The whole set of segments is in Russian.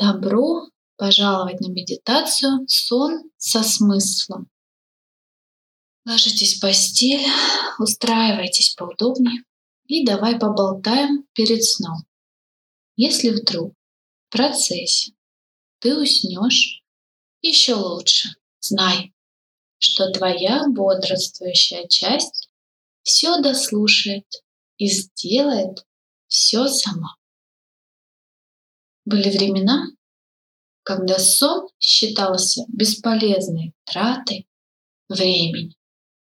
Добро пожаловать на медитацию «Сон со смыслом». Ложитесь в постель, устраивайтесь поудобнее и давай поболтаем перед сном. Если вдруг в процессе ты уснешь, еще лучше знай, что твоя бодрствующая часть все дослушает и сделает все сама. Были времена, когда сон считался бесполезной тратой времени,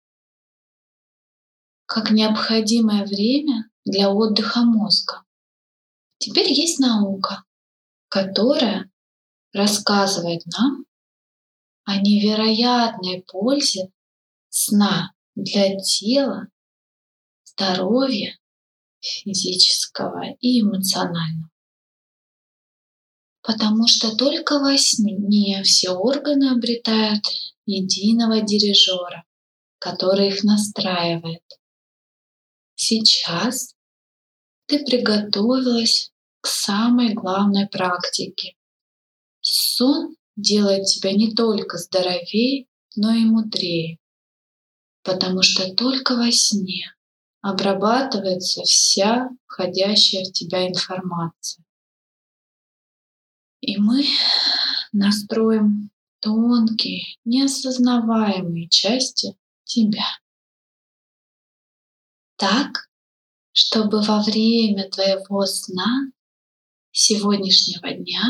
как необходимое время для отдыха мозга. Теперь есть наука, которая рассказывает нам о невероятной пользе сна для тела, здоровья физического и эмоционального. Потому что только во сне все органы обретают единого дирижера, который их настраивает. Сейчас ты приготовилась к самой главной практике. Сон делает тебя не только здоровее, но и мудрее, потому что только во сне обрабатывается вся входящая в тебя информация. И мы настроим тонкие, неосознаваемые части тебя так, чтобы во время твоего сна сегодняшнего дня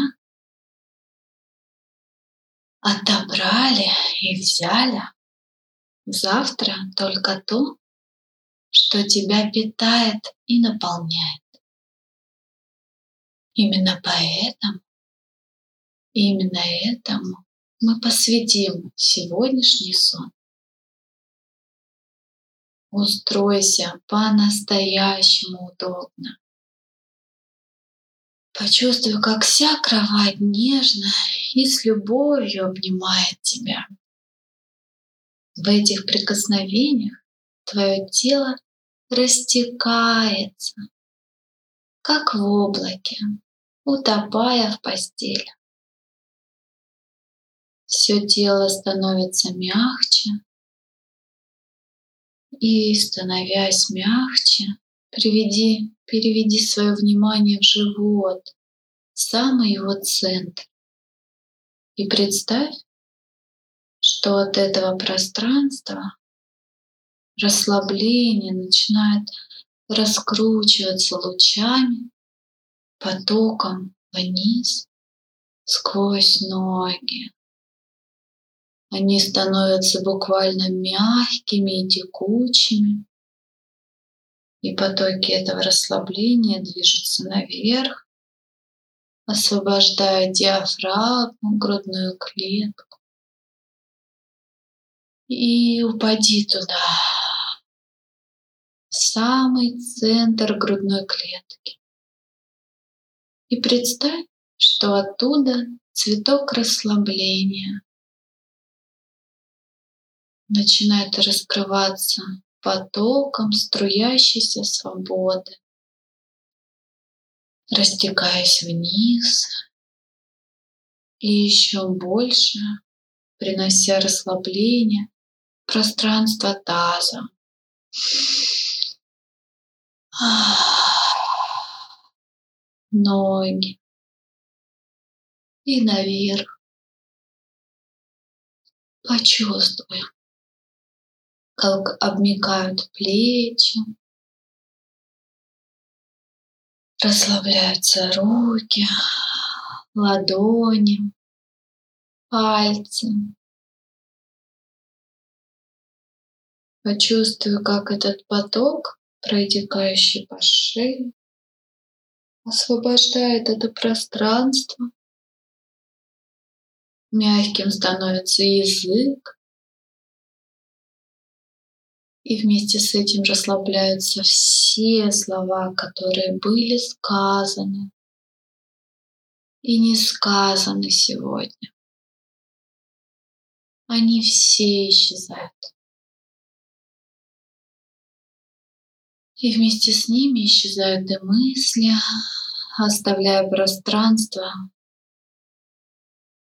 отобрали и взяли завтра только то, что тебя питает и наполняет. Именно этому мы посвятим сегодняшний сон. Устройся по-настоящему удобно. Почувствуй, как вся кровать нежно и с любовью обнимает тебя. В этих прикосновениях твое тело растекается, как в облаке, утопая в постели. Все тело становится мягче, и, становясь мягче, переведи свое внимание в живот, в самый его центр. И представь, что от этого пространства расслабление начинает раскручиваться лучами, потоком вниз, сквозь ноги. Они становятся буквально мягкими и текучими. И потоки этого расслабления движутся наверх, освобождая диафрагму, грудную клетку. И упади туда, в самый центр грудной клетки. И представь, что оттуда цветок расслабления начинает раскрываться потоком струящейся свободы, растекаясь вниз и еще больше принося расслабление в пространство таза. Ноги и наверх. Почувствуй, как обмякают плечи, расслабляются руки, ладони, пальцы. Почувствуй, как этот поток, протекающий по шее, освобождает это пространство. Мягким становится язык. И вместе с этим расслабляются все слова, которые были сказаны и не сказаны сегодня. Они все исчезают. И вместе с ними исчезают и мысли, оставляя пространство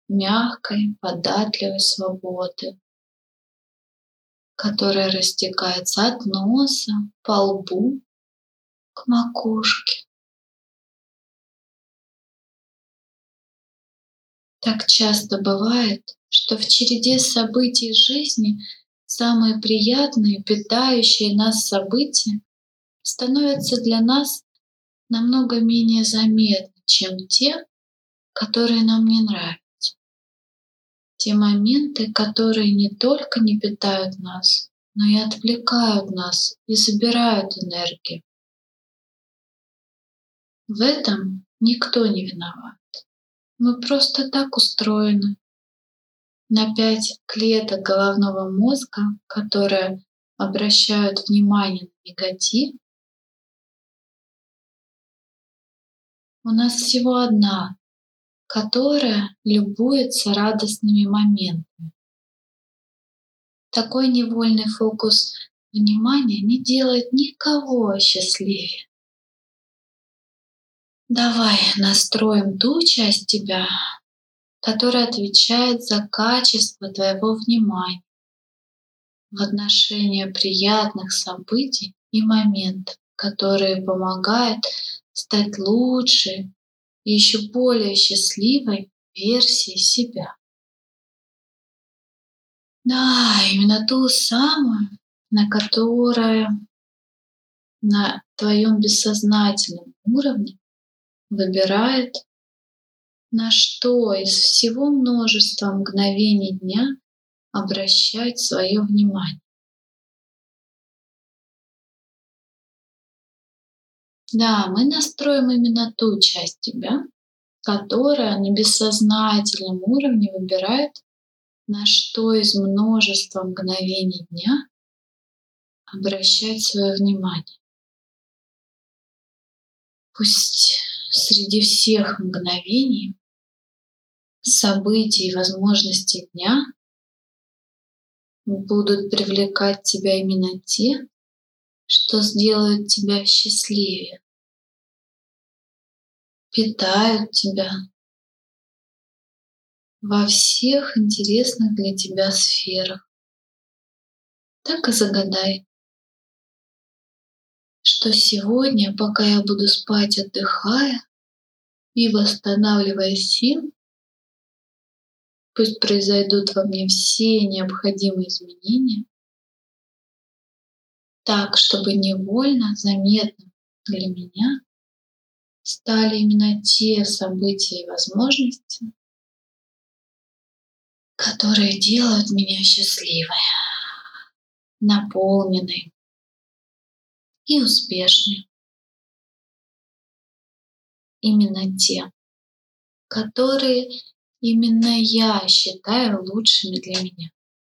мягкой, податливой свободы, которая растекается от носа по лбу к макушке. Так часто бывает, что в череде событий жизни самые приятные, питающие нас события становятся для нас намного менее заметны, чем те, которые нам не нравятся. Те моменты, которые не только не питают нас, но и отвлекают нас и забирают энергию. В этом никто не виноват. Мы просто так устроены. На 5 клеток головного мозга, которые обращают внимание на негатив, у нас всего одна, которая любуется радостными моментами. Такой невольный фокус внимания не делает никого счастливее. Давай настроим ту часть тебя, которая отвечает за качество твоего внимания в отношении приятных событий и моментов, которые помогают стать лучшей и еще более счастливой версией себя. Да, именно ту самую, на которой на твоем бессознательном уровне выбирает, на что из всего множества мгновений дня обращать свое внимание. Да, мы настроим именно ту часть тебя, которая на бессознательном уровне выбирает, на что из множества мгновений дня обращать свое внимание. Пусть среди всех мгновений, событий и возможностей дня будут привлекать тебя именно те, что сделают тебя счастливее, питают тебя во всех интересных для тебя сферах. Так и загадай, что сегодня, пока я буду спать, отдыхая и восстанавливая силы, пусть произойдут во мне все необходимые изменения, так, чтобы невольно заметным для меня стали именно те события и возможности, которые делают меня счастливой, наполненной и успешной. Именно те, которые именно я считаю лучшими для меня.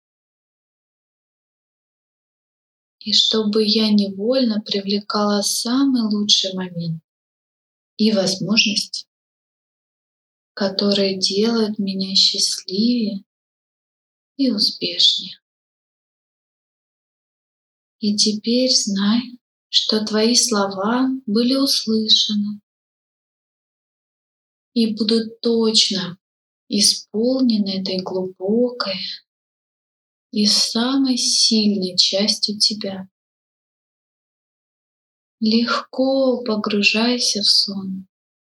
И чтобы я невольно привлекала самый лучший момент и возможности, которые делают меня счастливее и успешнее. И теперь знай, что твои слова были услышаны и будут точно исполнены этой глубокой и самой сильной частью тебя. Легко погружайся в сон.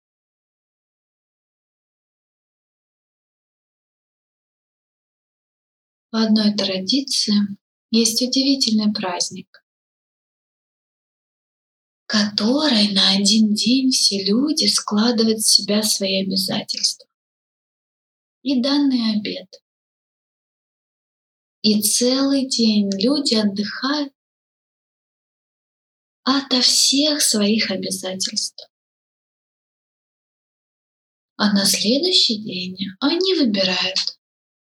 В одной традиции есть удивительный праздник, в который на один день все люди складывают с себя свои обязательства и данный обет. И целый день люди отдыхают ото всех своих обязательств. А на следующий день они выбирают,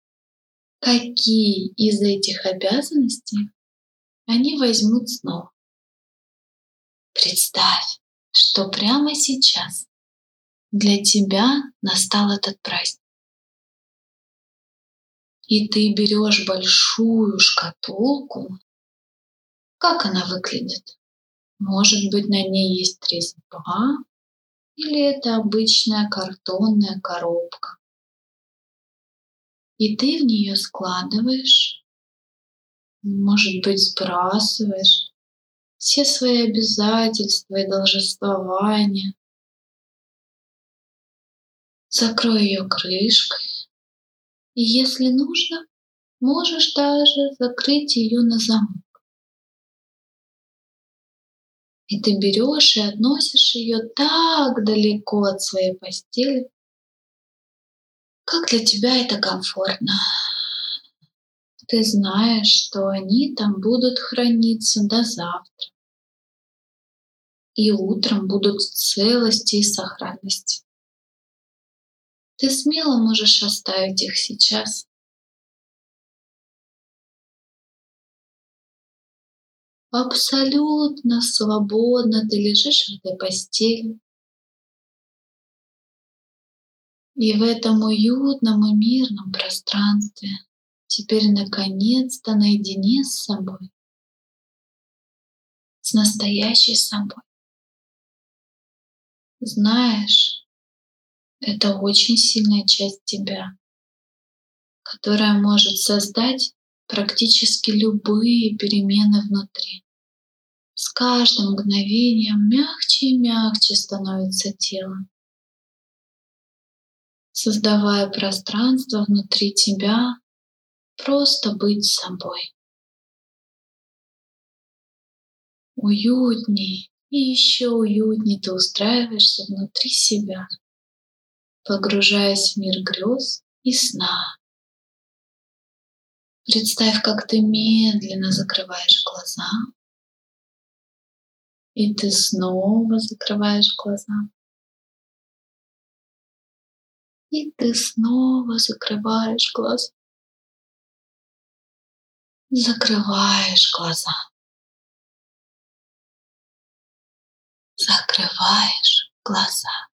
какие из этих обязанностей они возьмут снова. Представь, что прямо сейчас для тебя настал этот праздник. И ты берешь большую шкатулку. Как она выглядит? Может быть, на ней есть резьба? Или это обычная картонная коробка? И ты в нее складываешь, может быть, сбрасываешь все свои обязательства и должествования. Закрой ее крышкой. И если нужно, можешь даже закрыть ее на замок. И ты берешь и относишь ее так далеко от своей постели, как для тебя это комфортно. Ты знаешь, что они там будут храниться до завтра. И утром будут в целости и сохранности. Ты смело можешь оставить их сейчас. Абсолютно свободно ты лежишь в этой постели. И в этом уютном и мирном пространстве теперь наконец-то наедине с собой, с настоящей собой. Знаешь, это очень сильная часть тебя, которая может создать практически любые перемены внутри. С каждым мгновением мягче и мягче становится тело, создавая пространство внутри тебя, просто быть собой. Уютней и еще уютней ты устраиваешься внутри себя, погружаясь в мир грез и сна. Представь, как ты медленно закрываешь глаза, и ты снова закрываешь глаза, и ты снова закрываешь глаза, закрываешь глаза, закрываешь глаза.